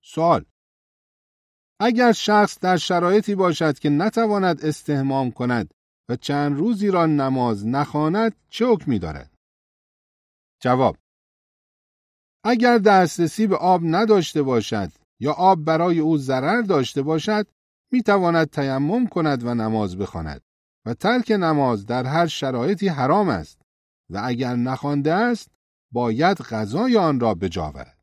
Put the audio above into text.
سوال: اگر شخص در شرایطی باشد که نتواند استحمام کند و چند روزی را نماز نخواند چه حکمی دارد؟ جواب: اگر دسترسی به آب نداشته باشد یا آب برای او ضرر داشته باشد میتواند تیمم کند و نماز بخواند و ترک نماز در هر شرایطی حرام است و اگر نخوانده است باید قضای آن را به جا آورد.